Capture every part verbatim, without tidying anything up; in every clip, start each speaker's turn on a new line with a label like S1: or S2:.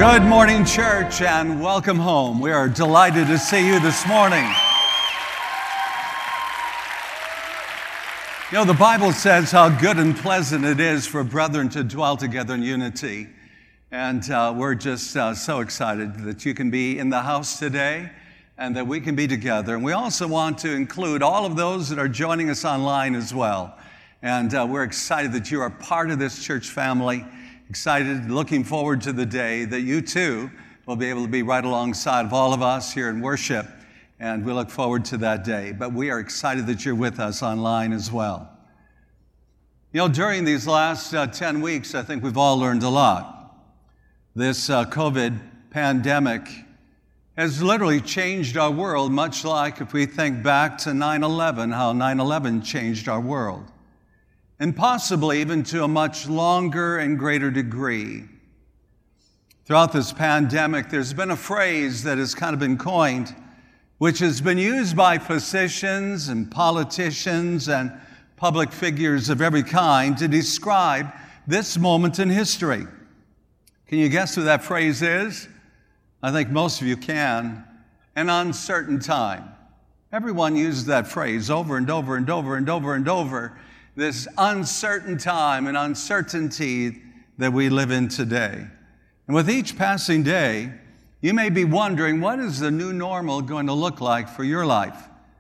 S1: Good morning, church, and welcome home. We are delighted to see you this morning. You know, the Bible says how good and pleasant it is for brethren to dwell together in unity. And uh, we're just uh, so excited that you can be in the house today and that we can be together. And we also want to include all of those that are joining us online as well. And uh, we're excited that you are part of this church family. Excited, looking forward to the day that you too will be able to be right alongside of all of us here in worship, and we look forward to that day. But we are excited that you're with us online as well. You know, during these last uh, ten weeks, I think we've all learned a lot. This uh, COVID pandemic has literally changed our world, much like if we think back to nine eleven, how nine eleven changed our world. And possibly even to a much longer and greater degree. Throughout this pandemic, there's been a phrase that has kind of been coined, which has been used by physicians and politicians and public figures of every kind to describe this moment in history. Can you guess what that phrase is? I think most of you can. An uncertain time. Everyone uses that phrase over and over and over and over and over. This uncertain time and uncertainty that we live in today. And with each passing day, you may be wondering, what is the new normal going to look like for your life?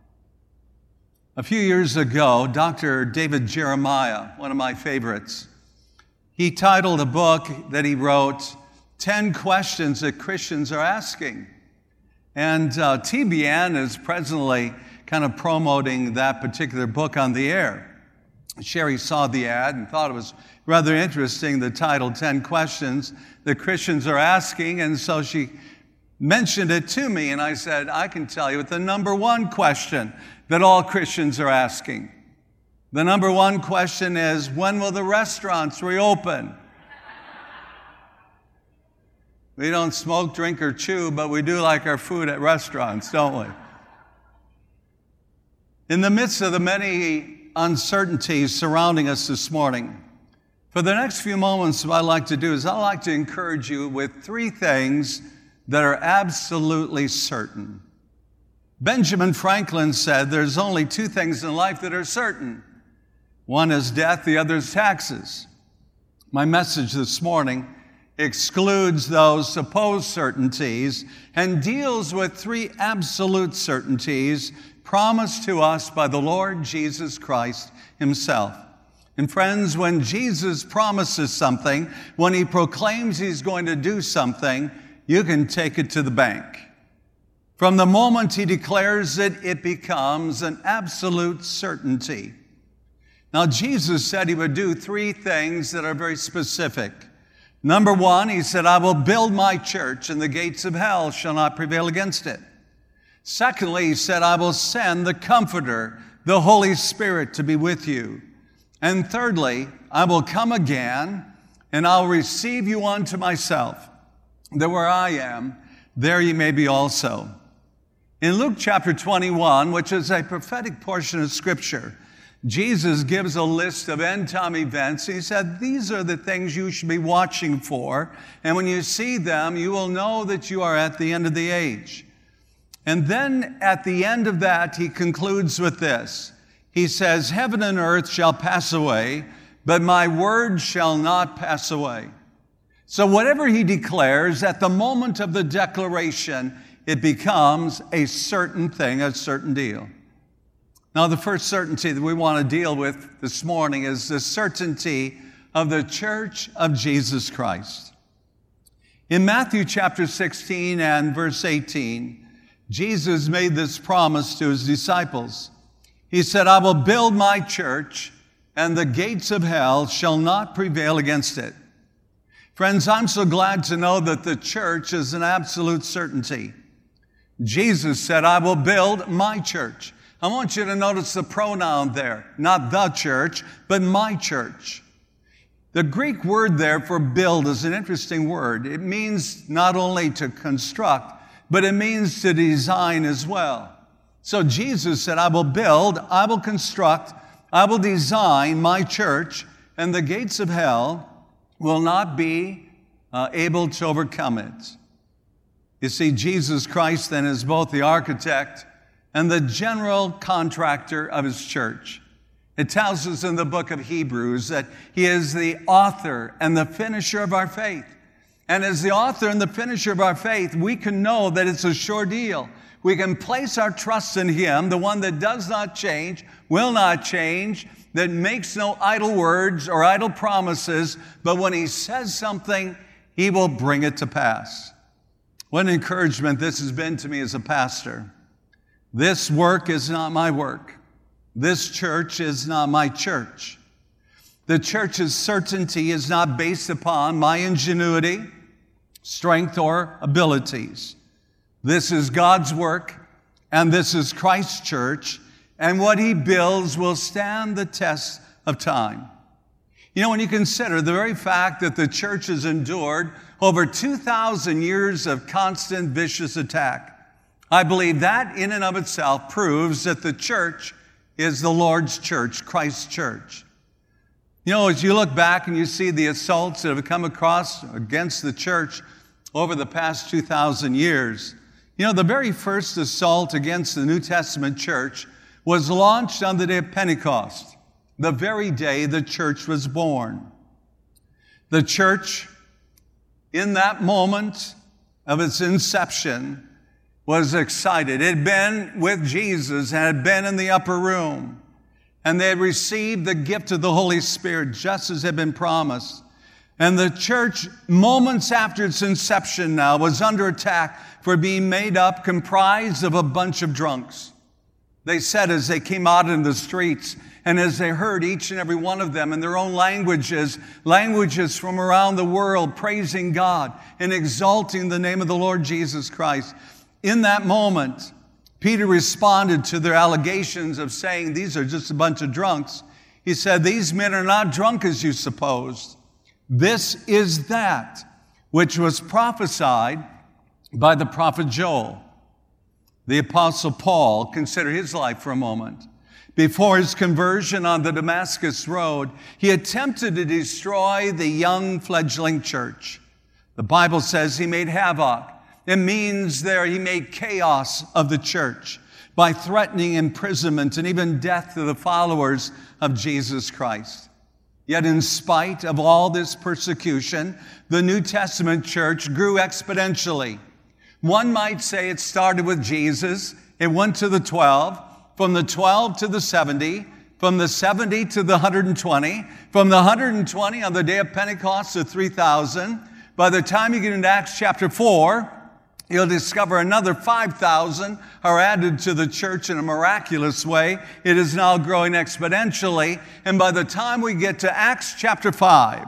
S1: A few years ago, Doctor David Jeremiah, one of my favorites, he titled a book that he wrote, ten questions that Christians are asking. And uh, T B N is presently kind of promoting that particular book on the air. Sherry saw the ad and thought it was rather interesting, the title, ten questions that Christians are asking, and so she mentioned it to me, and I said, I can tell you it's the number one question that all Christians are asking. The number one question is, when will the restaurants reopen? We don't smoke, drink, or chew, but we do like our food at restaurants, don't we? In the midst of the many uncertainties surrounding us this morning, for the next few moments, what I'd like to do is I'd like to encourage you with three things that are absolutely certain. Benjamin Franklin said there's only two things in life that are certain. One is death, the other is taxes. My message this morning excludes those supposed certainties and deals with three absolute certainties promised to us by the Lord Jesus Christ himself. And friends, when Jesus promises something, when he proclaims he's going to do something, you can take it to the bank. From the moment he declares it, it becomes an absolute certainty. Now, Jesus said he would do three things that are very specific. Number one, he said, I will build my church, and the gates of hell shall not prevail against it. Secondly, he said, I will send the Comforter, the Holy Spirit, to be with you. And thirdly, I will come again, and I'll receive you unto myself, that where I am, there ye may be also. In Luke chapter twenty-one, which is a prophetic portion of Scripture, Jesus gives a list of end-time events. He said, these are the things you should be watching for, and when you see them, you will know that you are at the end of the age. And then at the end of that, he concludes with this. He says, heaven and earth shall pass away, but my word shall not pass away. So whatever he declares, at the moment of the declaration, it becomes a certain thing, a certain deal. Now, the first certainty that we want to deal with this morning is the certainty of the Church of Jesus Christ. In Matthew chapter sixteen and verse eighteen, Jesus made this promise to his disciples. He said, I will build my church, and the gates of hell shall not prevail against it. Friends, I'm so glad to know that the church is an absolute certainty. Jesus said, I will build my church. I want you to notice the pronoun there, not the church, but my church. The Greek word there for build is an interesting word. It means not only to construct, but it means to design as well. So Jesus said, I will build, I will construct, I will design my church, and the gates of hell will not be uh, able to overcome it. You see, Jesus Christ then is both the architect and the general contractor of his church. It tells us in the book of Hebrews that he is the author and the finisher of our faith. And as the author and the finisher of our faith, we can know that it's a sure deal. We can place our trust in him, the one that does not change, will not change, that makes no idle words or idle promises, but when he says something, he will bring it to pass. What an encouragement this has been to me as a pastor. This work is not my work. This church is not my church. The church's certainty is not based upon my ingenuity, strength, or abilities. This is God's work, and this is Christ's church, and what he builds will stand the test of time. You know, when you consider the very fact that the church has endured over two thousand years of constant vicious attack, I believe that in and of itself proves that the church is the Lord's church, Christ's church. You know, as you look back and you see the assaults that have come across against the church over the past two thousand years, you know, the very first assault against the New Testament church was launched on the day of Pentecost, the very day the church was born. The church, in that moment of its inception, was excited. It had been with Jesus and had been in the upper room. And they had received the gift of the Holy Spirit just as had been promised. And the church, moments after its inception now, was under attack for being made up, comprised of a bunch of drunks. They said as they came out in the streets and as they heard each and every one of them in their own languages, languages from around the world, praising God and exalting the name of the Lord Jesus Christ. In that moment, Peter responded to their allegations of saying these are just a bunch of drunks. He said, these men are not drunk as you supposed. This is that which was prophesied by the prophet Joel. The Apostle Paul, consider his life for a moment. Before his conversion on the Damascus Road, he attempted to destroy the young fledgling church. The Bible says he made havoc. It means there he made chaos of the church by threatening imprisonment and even death to the followers of Jesus Christ. Yet in spite of all this persecution, the New Testament church grew exponentially. One might say it started with Jesus. It went to the twelve, from the twelve to the seventy, from the seventy to the one hundred twenty, from the one hundred twenty on the day of Pentecost to three thousand. By the time you get into Acts chapter four, you'll discover another five thousand are added to the church in a miraculous way. It is now growing exponentially. And by the time we get to Acts chapter five,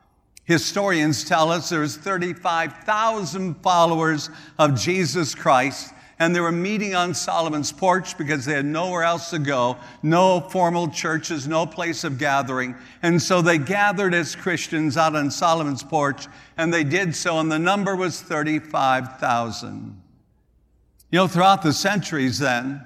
S1: historians tell us there's thirty-five thousand followers of Jesus Christ. And they were meeting on Solomon's porch because they had nowhere else to go, no formal churches, no place of gathering. And so they gathered as Christians out on Solomon's porch, and they did so, and the number was thirty-five thousand. You know, throughout the centuries then,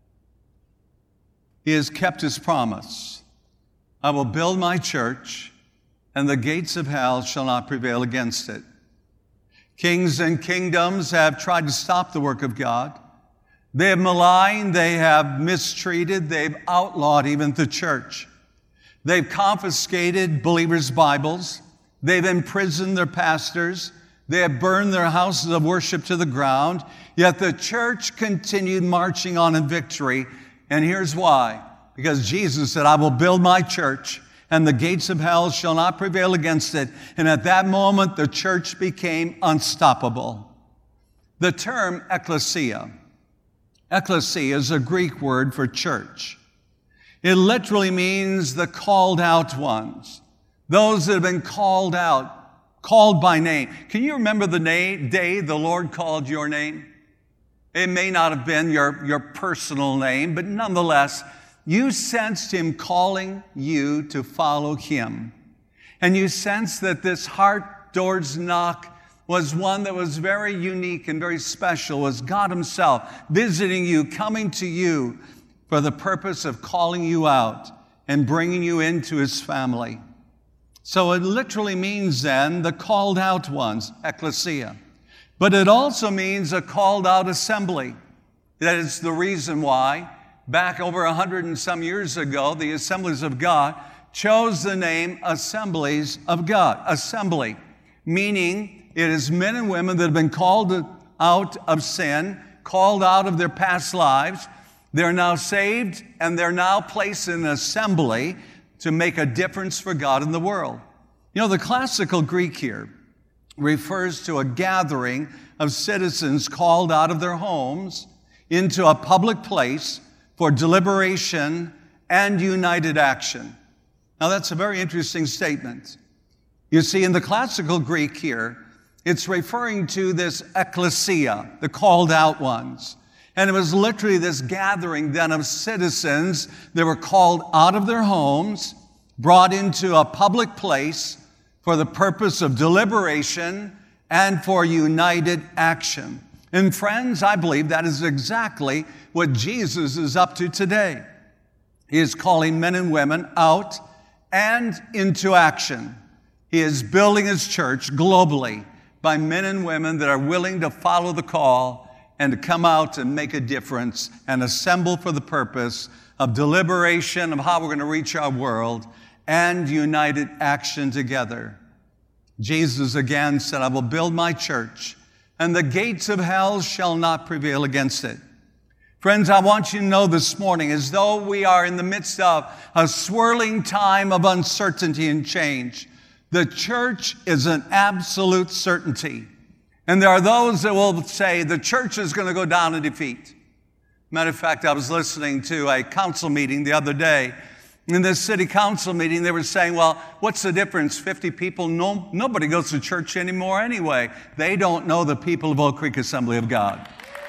S1: he has kept his promise. I will build my church, and the gates of hell shall not prevail against it. Kings and kingdoms have tried to stop the work of God. They have maligned, they have mistreated, they've outlawed even the church. They've confiscated believers' Bibles. They've imprisoned their pastors. They have burned their houses of worship to the ground. Yet the church continued marching on in victory. And here's why. Because Jesus said, I will build my church, and the gates of hell shall not prevail against it. And at that moment, the church became unstoppable. The term ecclesia, ecclesia is a Greek word for church. It literally means the called out ones, those that have been called out, called by name. Can you remember the name, day the Lord called your name? It may not have been your, your personal name, but nonetheless, you sensed him calling you to follow him. And you sensed that this heart doors knock was one that was very unique and very special, was God himself visiting you, coming to you for the purpose of calling you out and bringing you into his family. So it literally means then the called out ones, ecclesia. But it also means a called out assembly. That is the reason why back over a hundred and some years ago, the Assemblies of God chose the name Assemblies of God. Assembly, meaning it is men and women that have been called out of sin, called out of their past lives. They're now saved and they're now placed in an assembly to make a difference for God in the world. You know, the classical Greek here refers to a gathering of citizens called out of their homes into a public place for deliberation and united action. Now, that's a very interesting statement. You see, in the classical Greek here, it's referring to this ecclesia, the called out ones. And it was literally this gathering then of citizens that were called out of their homes, brought into a public place for the purpose of deliberation and for united action. And friends, I believe that is exactly what Jesus is up to today. He is calling men and women out and into action. He is building his church globally by men and women that are willing to follow the call and to come out and make a difference and assemble for the purpose of deliberation of how we're going to reach our world and united action together. Jesus again said, I will build my church, and the gates of hell shall not prevail against it. Friends, I want you to know this morning, as though we are in the midst of a swirling time of uncertainty and change, the church is an absolute certainty. And there are those that will say the church is going to go down in defeat. Matter of fact, I was listening to a council meeting the other day. In this city council meeting, they were saying, well, what's the difference? fifty people, no, nobody goes to church anymore anyway. They don't know the people of Oak Creek Assembly of God.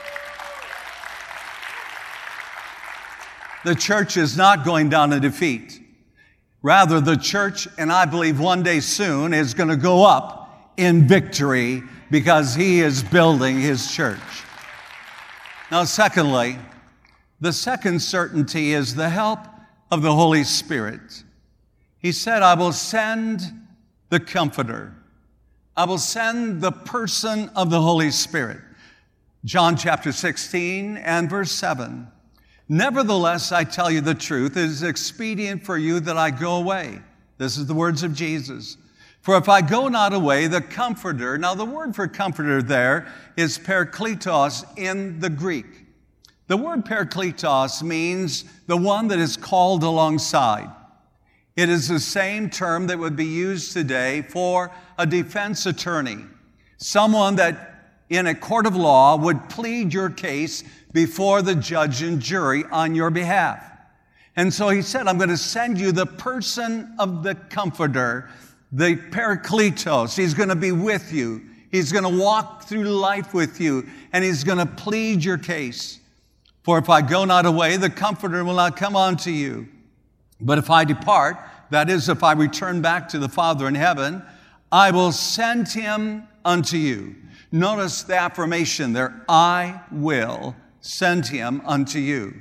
S1: The church is not going down in defeat. Rather, the church, and I believe one day soon, is going to go up in victory because he is building his church. Now, secondly, the second certainty is the help of the Holy Spirit. He said, I will send the Comforter. I will send the person of the Holy Spirit. John chapter sixteen and verse seven. Nevertheless, I tell you the truth, it is expedient for you that I go away. This is the words of Jesus. For if I go not away, the Comforter, now the word for Comforter there is parakletos in the Greek. The word parakletos means the one that is called alongside. It is the same term that would be used today for a defense attorney, someone that in a court of law would plead your case before the judge and jury on your behalf. And so he said, I'm going to send you the person of the Comforter, the Parakletos. He's going to be with you. He's going to walk through life with you, and he's going to plead your case. For if I go not away, the Comforter will not come unto you. But if I depart, that is, if I return back to the Father in heaven, I will send him unto you. Notice the affirmation there, I will send him unto you.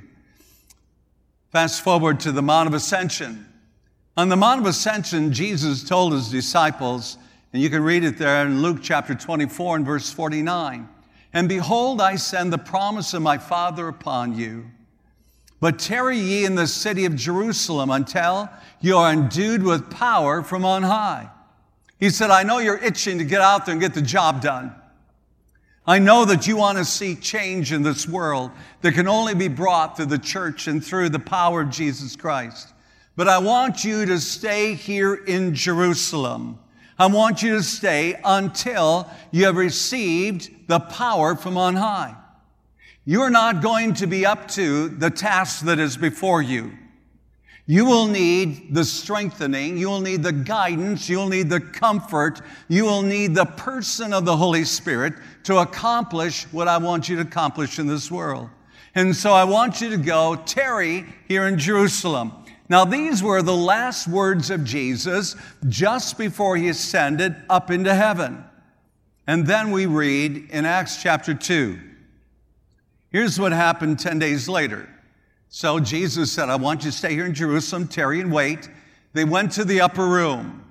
S1: Fast forward to the Mount of Ascension. On the Mount of Ascension, Jesus told his disciples, and you can read it there in Luke chapter twenty-four and verse forty-nine, and behold, I send the promise of my Father upon you. But tarry ye in the city of Jerusalem until you are endued with power from on high. He said, I know you're itching to get out there and get the job done. I know that you want to see change in this world that can only be brought through the church and through the power of Jesus Christ. But I want you to stay here in Jerusalem. I want you to stay until you have received the power from on high. You're not going to be up to the task that is before you. You will need the strengthening, you will need the guidance, you will need the comfort, you will need the person of the Holy Spirit to accomplish what I want you to accomplish in this world. And so I want you to go tarry here in Jerusalem. Now, these were the last words of Jesus just before he ascended up into heaven. And then we read in Acts chapter two. Here's what happened ten days later. So Jesus said, I want you to stay here in Jerusalem, tarry and wait. They went to the upper room.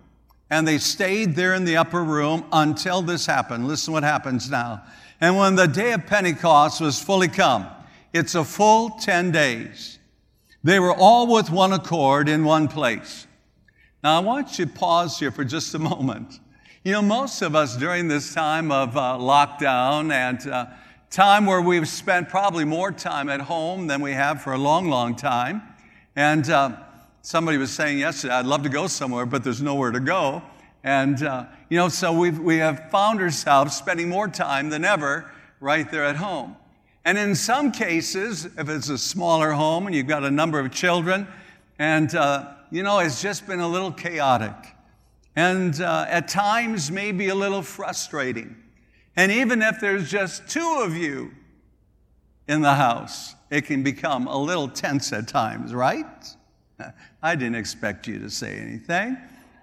S1: And they stayed there in the upper room until this happened. Listen what happens now. And when the day of Pentecost was fully come, it's a full ten days, they were all with one accord in one place. Now, I want you to pause here for just a moment. You know, most of us during this time of uh, lockdown and uh, time where we've spent probably more time at home than we have for a long, long time. And uh, somebody was saying yesterday, I'd love to go somewhere, but there's nowhere to go. And, uh, you know, so we've, we have found ourselves spending more time than ever right there at home. And in some cases, if it's a smaller home and you've got a number of children, and, uh, you know, it's just been a little chaotic. And uh, at times maybe a little frustrating. And even if there's just two of you in the house, it can become a little tense at times, right? I didn't expect you to say anything.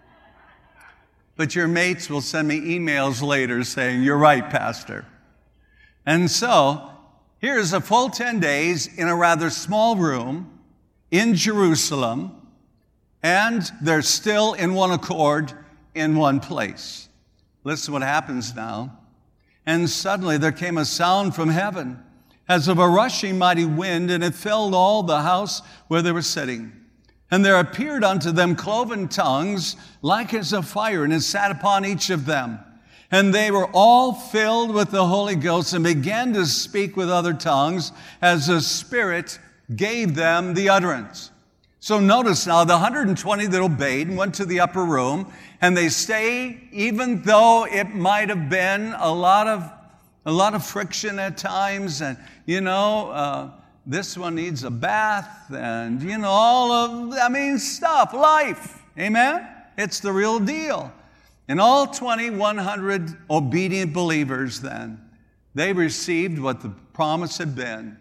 S1: But your mates will send me emails later saying, you're right, Pastor. And so, here's a full ten days in a rather small room in Jerusalem, and they're still in one accord in one place. Listen what happens now. And suddenly there came a sound from heaven as of a rushing mighty wind, and it filled all the house where they were sitting. And there appeared unto them cloven tongues like as of fire, and it sat upon each of them. And they were all filled with the Holy Ghost and began to speak with other tongues as the Spirit gave them the utterance. So notice now the one hundred twenty that obeyed and went to the upper room, and they stay, even though it might have been a lot of a lot of friction at times, and you know, uh, this one needs a bath, and you know, all of I mean stuff, life. Amen? It's the real deal. And all twenty-one hundred obedient believers then, they received what the promise had been.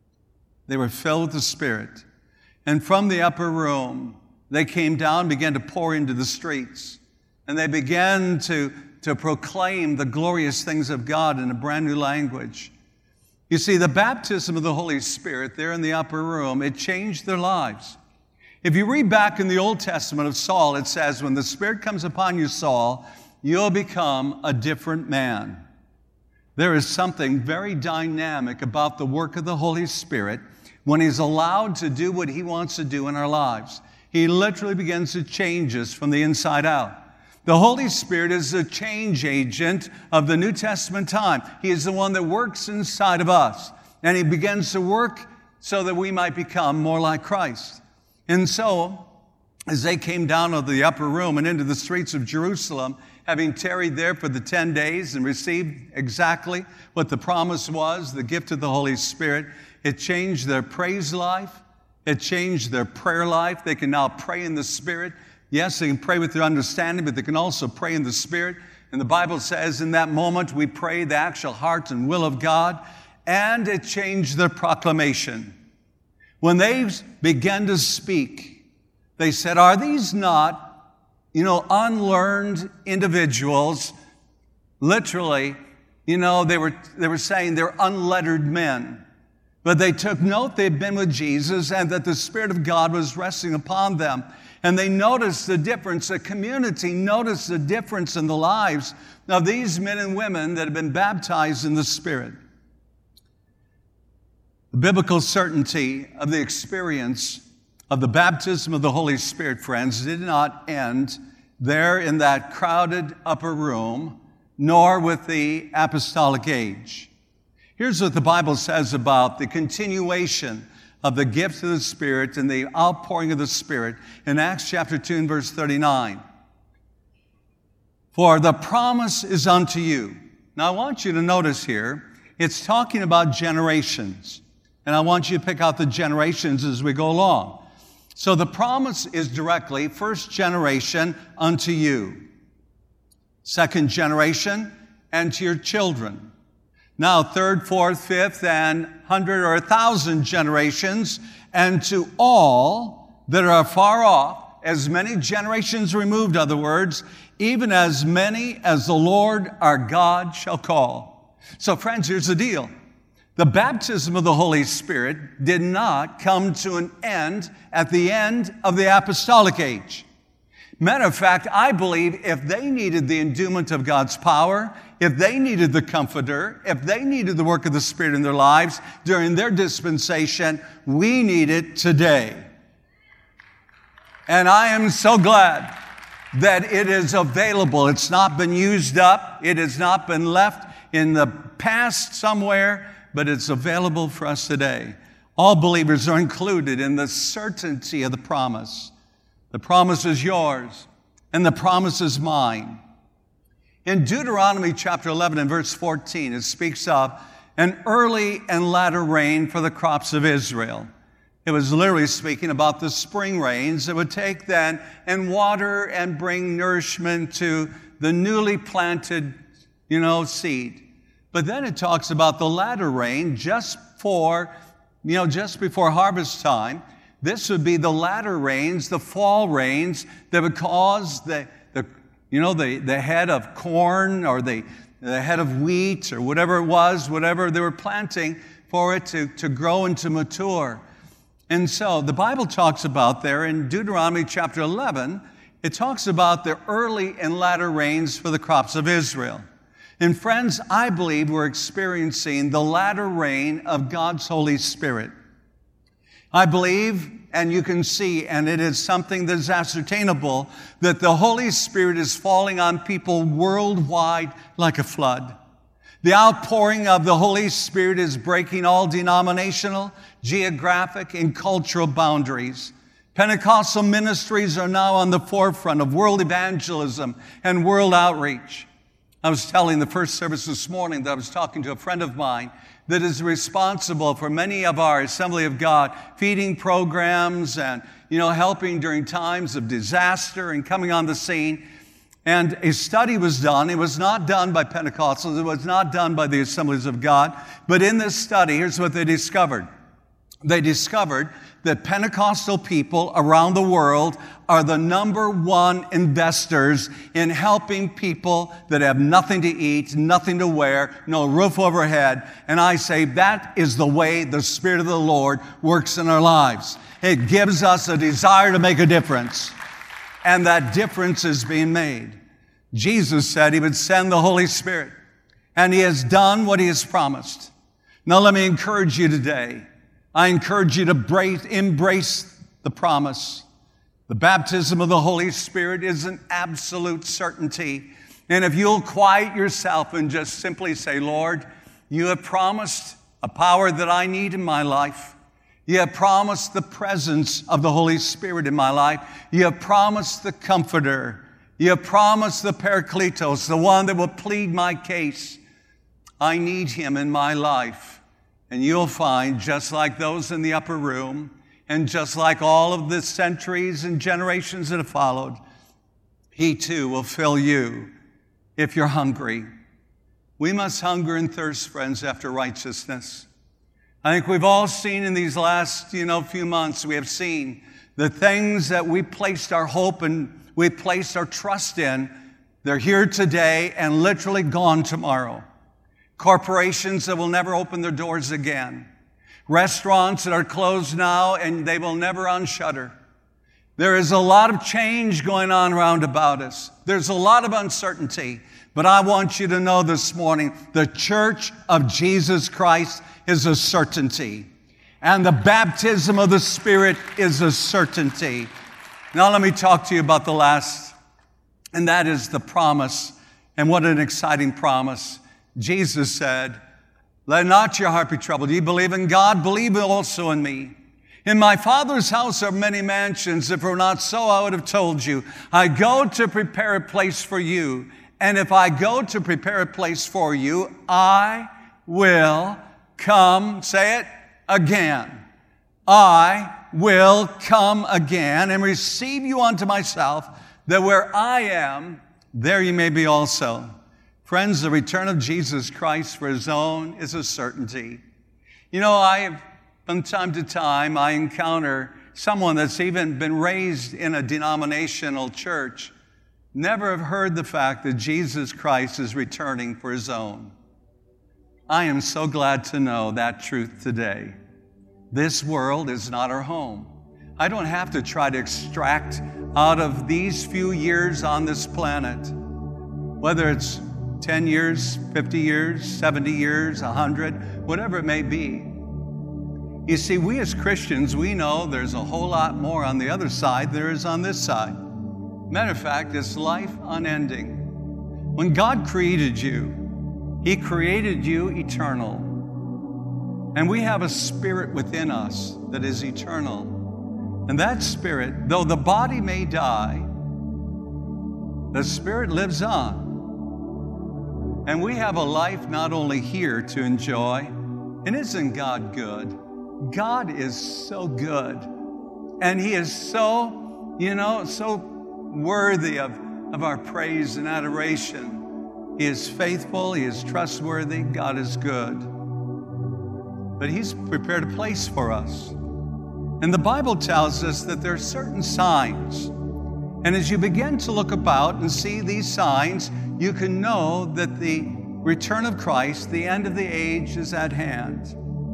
S1: They were filled with the Spirit. And from the upper room, they came down, began to pour into the streets. And they began to, to proclaim the glorious things of God in a brand new language. You see, the baptism of the Holy Spirit there in the upper room, it changed their lives. If you read back in the Old Testament of Saul, it says, when the Spirit comes upon you, Saul, you'll become a different man. There is something very dynamic about the work of the Holy Spirit when He's allowed to do what He wants to do in our lives. He literally begins to change us from the inside out. The Holy Spirit is a change agent of the New Testament time. He is the one that works inside of us, and He begins to work so that we might become more like Christ. And so, as they came down to the upper room and into the streets of Jerusalem, having tarried there for the ten days and received exactly what the promise was, the gift of the Holy Spirit, it changed their praise life. It changed their prayer life. They can now pray in the Spirit. Yes, they can pray with their understanding, but they can also pray in the Spirit. And the Bible says in that moment we pray the actual heart and will of God, and it changed their proclamation. When they began to speak, they said, are these not, you know, unlearned individuals? Literally, you know, they were, they were saying they're unlettered men. But they took note they'd been with Jesus and that the Spirit of God was resting upon them. And they noticed the difference. The community noticed the difference in the lives of these men and women that had been baptized in the Spirit. The biblical certainty of the experience of the baptism of the Holy Spirit, friends, did not end there in that crowded upper room, nor with the apostolic age. Here's what the Bible says about the continuation of the gift of the Spirit and the outpouring of the Spirit in Acts chapter two and verse thirty-nine. For the promise is unto you. Now I want you to notice here, it's talking about generations. And I want you to pick out the generations as we go along. So the promise is directly, first generation unto you. Second generation, and to your children. Now, third, fourth, fifth, and hundred or a thousand generations, and to all that are far off, as many generations removed, other words, even as many as the Lord our God shall call. So, friends, here's the deal. The baptism of the Holy Spirit did not come to an end at the end of the apostolic age. Matter of fact, I believe if they needed the endowment of God's power, if they needed the Comforter, if they needed the work of the Spirit in their lives during their dispensation, we need it today. And I am so glad that it is available. It's not been used up. It has not been left in the past somewhere, but it's available for us today. All believers are included in the certainty of the promise. The promise is yours, and the promise is mine. In Deuteronomy chapter eleven and verse fourteen, it speaks of an early and latter rain for the crops of Israel. It was literally speaking about the spring rains that would take then and water and bring nourishment to the newly planted, you know, seed. But then it talks about the latter rain just for, you know, just before harvest time. This would be the latter rains, the fall rains that would cause the, the you know, the, the head of corn or the, the head of wheat or whatever it was, whatever they were planting, for it to, to grow and to mature. And so the Bible talks about there in Deuteronomy chapter eleven, it talks about the early and latter rains for the crops of Israel. And friends, I believe we're experiencing the latter rain of God's Holy Spirit. I believe, and you can see, and it is something that is ascertainable, that the Holy Spirit is falling on people worldwide like a flood. The outpouring of the Holy Spirit is breaking all denominational, geographic, and cultural boundaries. Pentecostal ministries are now on the forefront of world evangelism and world outreach. I was telling the first service this morning that I was talking to a friend of mine that is responsible for many of our Assembly of God feeding programs and, you know, helping during times of disaster and coming on the scene. And a study was done. It was not done by Pentecostals. It was not done by the Assemblies of God. But in this study, here's what they discovered. They discovered that Pentecostal people around the world are the number one investors in helping people that have nothing to eat, nothing to wear, no roof overhead. And I say that is the way the Spirit of the Lord works in our lives. It gives us a desire to make a difference. And that difference is being made. Jesus said He would send the Holy Spirit. And He has done what He has promised. Now let me encourage you today. I encourage you to embrace, embrace the promise. The baptism of the Holy Spirit is an absolute certainty. And if you'll quiet yourself and just simply say, Lord, you have promised a power that I need in my life. You have promised the presence of the Holy Spirit in my life. You have promised the Comforter. You have promised the Parakletos, the one that will plead my case. I need Him in my life. And you'll find, just like those in the upper room, and just like all of the centuries and generations that have followed, He too will fill you if you're hungry. We must hunger and thirst, friends, after righteousness. I think we've all seen in these last, you know, few months, we have seen the things that we placed our hope and we placed our trust in, they're here today and literally gone tomorrow. Corporations that will never open their doors again. Restaurants that are closed now and they will never unshutter. There is a lot of change going on round about us. There's a lot of uncertainty. But I want you to know this morning, the Church of Jesus Christ is a certainty. And the baptism of the Spirit is a certainty. Now let me talk to you about the last, and that is the promise. And what an exciting promise. Jesus said, let not your heart be troubled. You believe in God, believe also in me. In my Father's house are many mansions. If it were not so, I would have told you. I go to prepare a place for you. And if I go to prepare a place for you, I will come, say it, again. I will come again and receive you unto myself, that where I am, there you may be also. Friends, the return of Jesus Christ for His own is a certainty. You know, I, from time to time, I encounter someone that's even been raised in a denominational church, never have heard the fact that Jesus Christ is returning for His own. I am so glad to know that truth today. This world is not our home. I don't have to try to extract out of these few years on this planet, whether it's ten years, fifty years, seventy years, one hundred, whatever it may be. You see, we as Christians, we know there's a whole lot more on the other side than there is on this side. Matter of fact, it's life unending. When God created you, He created you eternal. And we have a spirit within us that is eternal. And that spirit, though the body may die, the spirit lives on. And we have a life not only here to enjoy, and isn't God good? God is so good. And He is so, you know, so worthy of, of our praise and adoration. He is faithful. He is trustworthy. God is good. But He's prepared a place for us. And the Bible tells us that there are certain signs. And as you begin to look about and see these signs, you can know that the return of Christ, the end of the age, is at hand.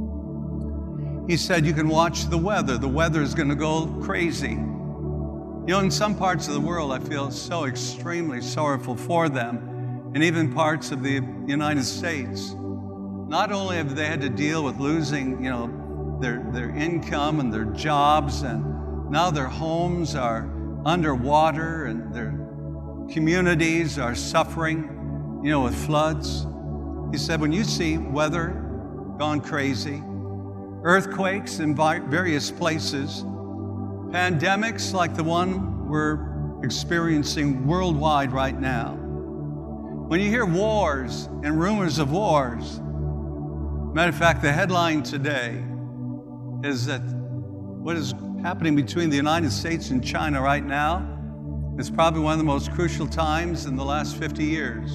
S1: He said you can watch the weather. The weather is going to go crazy. You know, in some parts of the world, I feel so extremely sorrowful for them, and even parts of the United States. Not only have they had to deal with losing, you know, their, their income and their jobs, and now their homes are underwater and their communities are suffering, you know, with floods. He said, when you see weather gone crazy, earthquakes in various places, pandemics like the one we're experiencing worldwide right now. When you hear wars and rumors of wars, matter of fact, the headline today is that what is happening between the United States and China right now is probably one of the most crucial times in the last fifty years.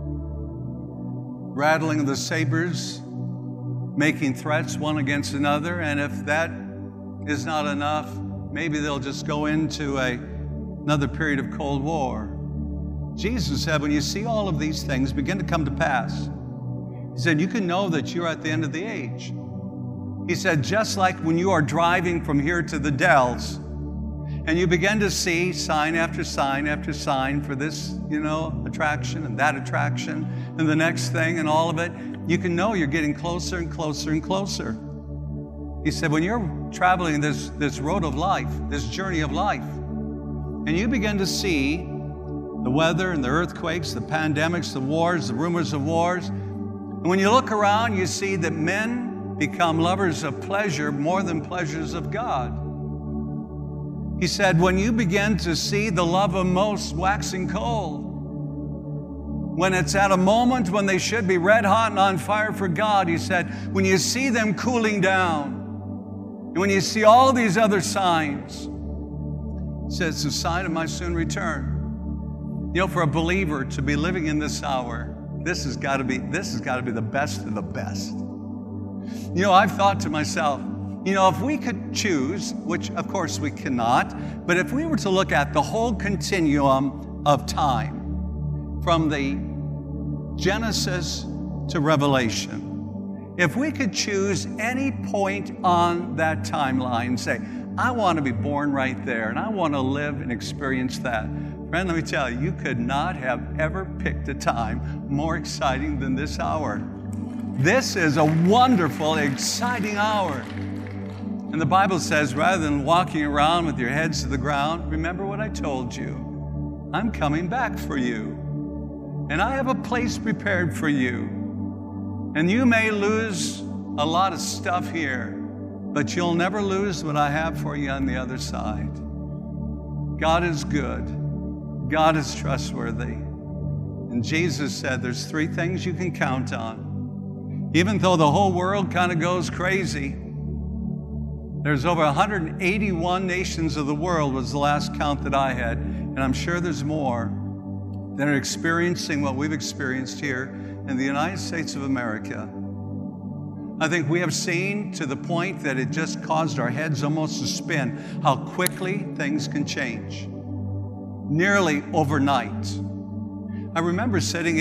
S1: Rattling of the sabers, making threats one against another, and if that is not enough, maybe they'll just go into a, another period of Cold War. Jesus said, when you see all of these things begin to come to pass, He said, you can know that you're at the end of the age. He said, just like when you are driving from here to the Dells, and you begin to see sign after sign after sign for this, you know, attraction and that attraction and the next thing and all of it, you can know you're getting closer and closer and closer. He said, when you're traveling this, this road of life, this journey of life, and you begin to see the weather and the earthquakes, the pandemics, the wars, the rumors of wars, and when you look around, you see that men become lovers of pleasure more than pleasures of God. He said, when you begin to see the love of most waxing cold, when it's at a moment when they should be red hot and on fire for God, He said, when you see them cooling down, and when you see all these other signs, He said, it's a sign of my soon return. You know, for a believer to be living in this hour, this has got to be, this has got to be the best of the best. You know, I've thought to myself, you know, if we could choose, which of course we cannot, but if we were to look at the whole continuum of time, from the Genesis to Revelation, if we could choose any point on that timeline and say, I want to be born right there and I want to live and experience that. Friend, let me tell you, you could not have ever picked a time more exciting than this hour. This is a wonderful, exciting hour. And the Bible says, rather than walking around with your heads to the ground, remember what I told you. I'm coming back for you. And I have a place prepared for you. And you may lose a lot of stuff here, but you'll never lose what I have for you on the other side. God is good. God is trustworthy. And Jesus said there's three things you can count on. Even though the whole world kind of goes crazy, there's over one hundred eighty-one nations of the world was the last count that I had, and I'm sure there's more that are experiencing what we've experienced here in the United States of America. I think we have seen to the point that it just caused our heads almost to spin how quickly things can change, nearly overnight. I remember sitting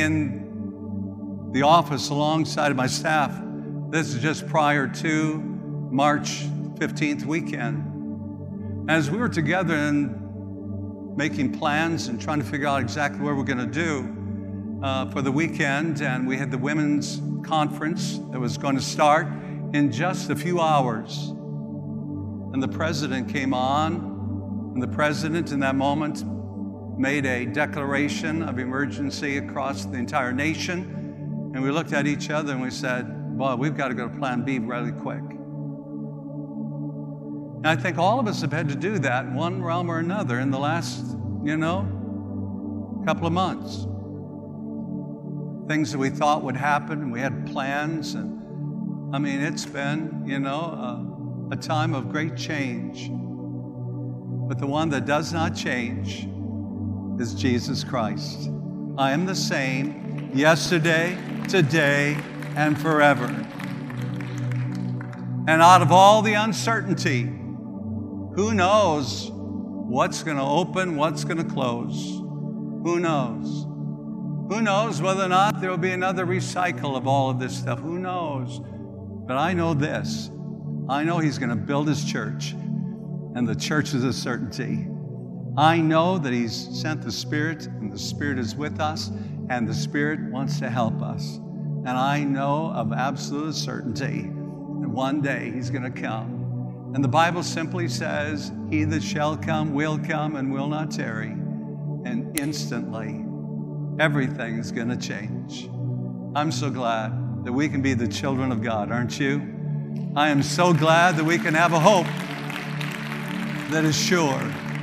S1: in the office alongside of my staff. This is just prior to March fifteenth weekend. As we were together and making plans and trying to figure out exactly what we're going to do uh, for the weekend, and we had the women's conference that was going to start in just a few hours. And the president came on, and the president in that moment made a declaration of emergency across the entire nation. And we looked at each other and we said, well, we've got to go to plan B really quick. And I think all of us have had to do that in one realm or another in the last, you know, couple of months. Things that we thought would happen, and we had plans. And I mean, it's been, you know, a, a time of great change. But the one that does not change is Jesus Christ. I am the same yesterday, today, and forever. And out of all the uncertainty, who knows what's going to open, what's going to close? Who knows? Who knows whether or not there will be another recycle of all of this stuff? Who knows? But I know this. I know He's going to build His church, and the church is a certainty. I know that He's sent the Spirit, and the Spirit is with us, and the Spirit wants to help us. And I know of absolute certainty that one day He's going to come. And the Bible simply says, He that shall come will come and will not tarry. And instantly, everything is going to change. I'm so glad that we can be the children of God, aren't you? I am so glad that we can have a hope that is sure.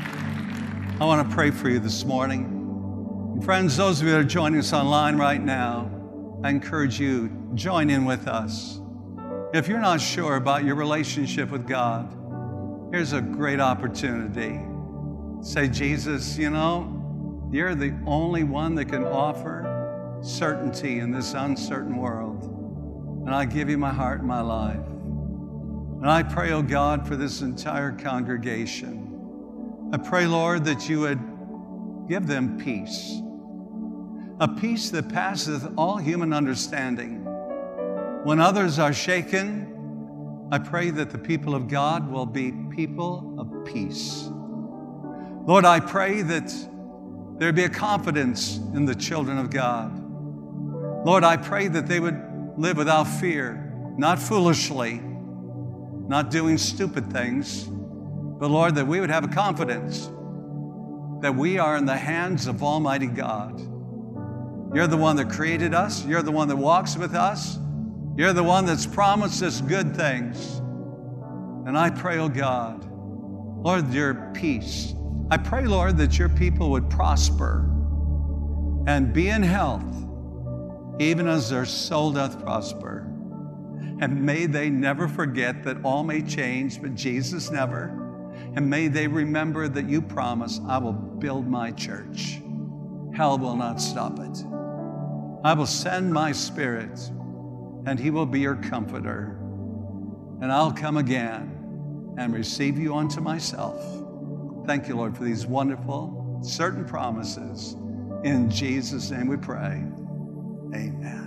S1: I want to pray for you this morning. And friends, those of you that are joining us online right now, I encourage you, join in with us. If you're not sure about your relationship with God, here's a great opportunity. Say, Jesus, you know, you're the only one that can offer certainty in this uncertain world. And I give you my heart and my life. And I pray, oh God, for this entire congregation. I pray, Lord, that you would give them peace. A peace that passeth all human understanding. When others are shaken, I pray that the people of God will be people of peace. Lord, I pray that there be a confidence in the children of God. Lord, I pray that they would live without fear, not foolishly, not doing stupid things, but Lord, that we would have a confidence that we are in the hands of Almighty God. You're the one that created us. You're the one that walks with us. You're the one that's promised us good things. And I pray, oh God, Lord, your peace. I pray, Lord, that your people would prosper and be in health, even as their soul doth prosper. And may they never forget that all may change, but Jesus never. And may they remember that you promise, I will build my church. Hell will not stop it. I will send my Spirit, and He will be your comforter. And I'll come again and receive you unto myself. Thank you, Lord, for these wonderful, certain promises. In Jesus' name we pray. Amen.